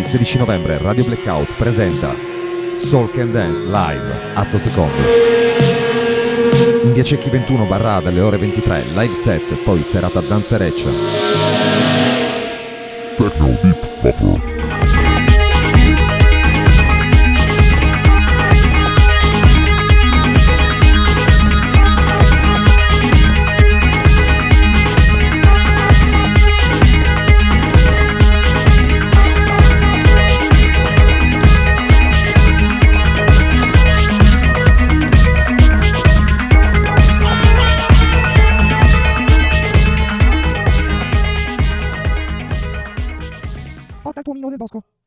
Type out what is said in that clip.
16 novembre Radio Blackout presenta Soul Can Dance Live, atto secondo. In via Cecchi 21 / dalle ore 23, live set, poi serata danzereccia. Techno Deep Buffer. Porta il tuo Mino del Bosco.